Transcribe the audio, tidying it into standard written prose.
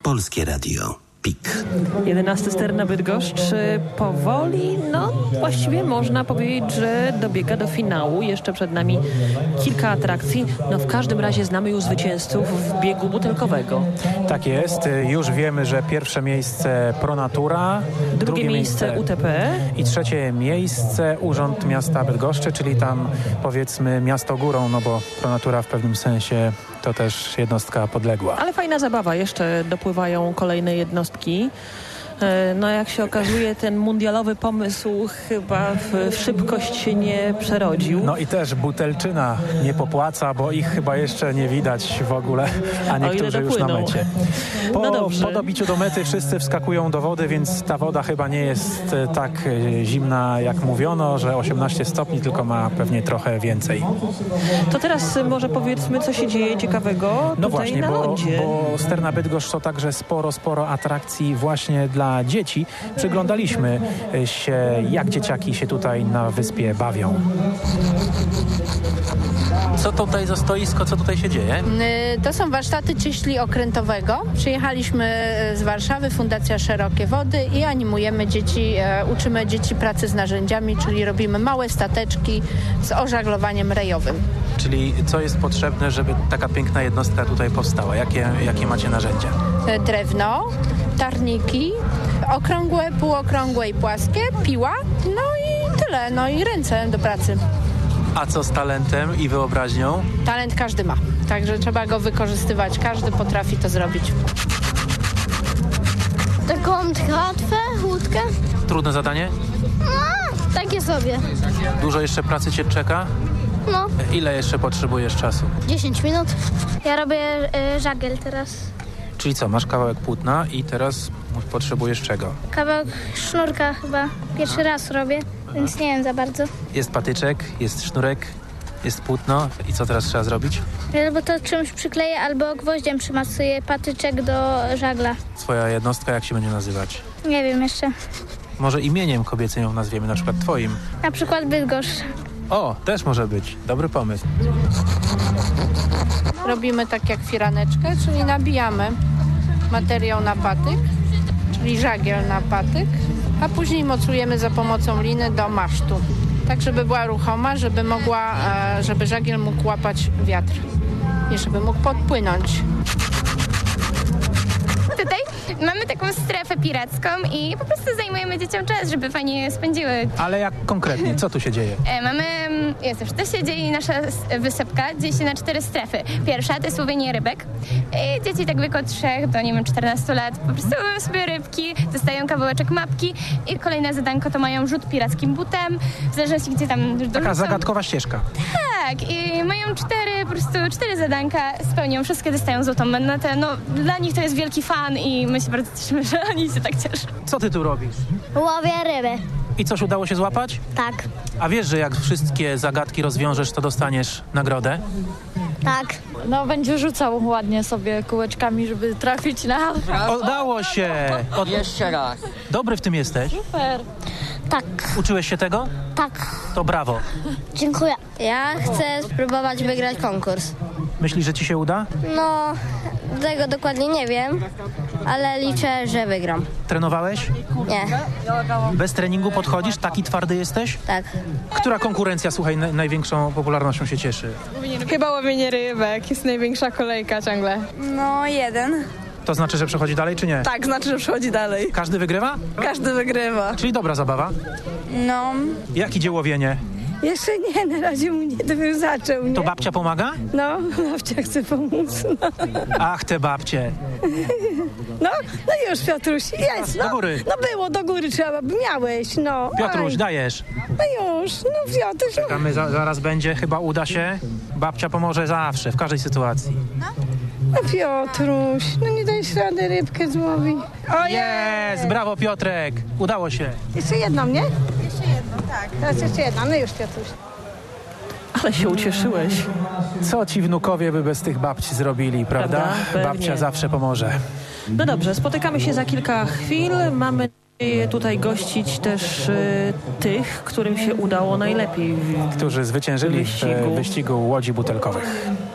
Polskie Radio. PIK. 11 ster na Bydgoszcz powoli, właściwie można powiedzieć, że dobiega do finału. Jeszcze przed nami kilka atrakcji. W każdym razie znamy już zwycięzców w biegu butelkowego. Tak jest. Już wiemy, że pierwsze miejsce Pronatura, drugie miejsce UTP i trzecie miejsce Urząd Miasta Bydgoszczy, czyli tam powiedzmy miasto górą, bo Pronatura w pewnym sensie to też jednostka podległa. Ale fajna zabawa. Jeszcze dopływają kolejne jednostki. Jak się okazuje, ten mundialowy pomysł chyba w szybkość się nie przerodził. I też butelczyna nie popłaca, bo ich chyba jeszcze nie widać w ogóle, a niektórzy już na mecie. Po dobiciu do mety wszyscy wskakują do wody, więc ta woda chyba nie jest tak zimna, jak mówiono, że 18 stopni, tylko ma pewnie trochę więcej. To teraz może powiedzmy, co się dzieje ciekawego tutaj na lądzie. Bo ster na Bydgoszcz to także sporo atrakcji właśnie dla dzieci. Przyglądaliśmy się, jak dzieciaki się tutaj na wyspie bawią. Co tutaj za stoisko, co tutaj się dzieje? To są warsztaty cieśli okrętowego. Przyjechaliśmy z Warszawy, Fundacja Szerokie Wody i animujemy dzieci, uczymy dzieci pracy z narzędziami, czyli robimy małe stateczki z ożaglowaniem rejowym. Czyli co jest potrzebne, żeby taka piękna jednostka tutaj powstała? Jakie macie narzędzia? Drewno, tarniki, okrągłe, półokrągłe i płaskie, piła, i tyle, i ręce do pracy. A co z talentem i wyobraźnią? Talent każdy ma, także trzeba go wykorzystywać. Każdy potrafi to zrobić. Taką tratwę, łódkę? Trudne zadanie? Takie sobie. Dużo jeszcze pracy cię czeka? Ile jeszcze potrzebujesz czasu? 10 minut. Ja robię żagiel teraz. Czyli co, masz kawałek płótna i teraz potrzebujesz czego? Kawałek sznurka chyba. Pierwszy raz robię, więc nie wiem za bardzo. Jest patyczek, jest sznurek, jest płótno. I co teraz trzeba zrobić? Albo to czymś przykleję, albo gwoździem przymasuję patyczek do żagla. Swoja jednostka jak się będzie nazywać? Nie wiem jeszcze. Może imieniem kobiecym ją nazwiemy, na przykład twoim. Na przykład Bydgoszcz. O, też może być. Dobry pomysł. Robimy tak jak firaneczkę, czyli nabijamy materiał na patyk, czyli żagiel na patyk, a później mocujemy za pomocą liny do masztu. Tak, żeby była ruchoma, żeby żagiel mógł łapać wiatr i żeby mógł podpłynąć. Tutaj mamy taką strefę piracką i po prostu zajmujemy dzieciom czas, żeby fajnie spędziły. Ale jak konkretnie? Co tu się dzieje? To się dzieje nasza wysepka, dzieje się na 4 strefy. Pierwsza to jest łowienie rybek. I dzieci tak wieku od 3 do 14 lat po prostu łowią sobie rybki, dostają kawałeczek mapki i kolejne zadanko to mają rzut pirackim butem, w zależności gdzie tam dorzucą. Taka zagadkowa ścieżka. Tak, i mają 4 zadanka, spełnią wszystkie, dostają złotą monetę. Dla nich to jest wielki fan i my się bardzo cieszymy, że oni się tak cieszą. Co ty tu robisz? Łowię ryby. I coś udało się złapać? Tak. A wiesz, że jak wszystkie zagadki rozwiążesz, to dostaniesz nagrodę? Tak. Będzie rzucał ładnie sobie kółeczkami, żeby trafić na... Udało się! Jeszcze raz. Dobry w tym jesteś? Super. Tak. Uczyłeś się tego? Tak. To brawo. Dziękuję. Ja chcę spróbować wygrać konkurs. Myślisz, że ci się uda? Tego dokładnie nie wiem, ale liczę, że wygram. Trenowałeś? Nie. Bez treningu podchodzisz? Taki twardy jesteś? Tak. Która konkurencja, słuchaj, największą popularnością się cieszy? Chyba łowienie rybek. Jest największa kolejka ciągle. 1. To znaczy, że przechodzi dalej, czy nie? Tak, znaczy, że przechodzi dalej. Każdy wygrywa? Każdy wygrywa. Czyli dobra zabawa? Jak idzie łowienie? Jeszcze nie, na razie mu nie dopiero zaczął, nie? To babcia pomaga? Babcia chce pomóc, Ach, te babcie. już, Piotruś, jest, Do góry. było, do góry trzeba, miałeś, Piotruś, dajesz. już, Piotruś. Czekamy, zaraz będzie, chyba uda się. Babcia pomoże zawsze, w każdej sytuacji. Piotruś, nie dajesz rady rybkę złowić. Jest! Brawo, Piotrek! Udało się. Jeszcze jedną, nie? Jeszcze jedną, tak. Teraz jeszcze jedna, już, Piotruś. Ale się ucieszyłeś. Co ci wnukowie by bez tych babci zrobili, prawda? Babcia zawsze pomoże. Dobrze, spotykamy się za kilka chwil. Mamy nadzieję tutaj gościć też tych, którym się udało najlepiej którzy zwyciężyli w wyścigu łodzi butelkowych.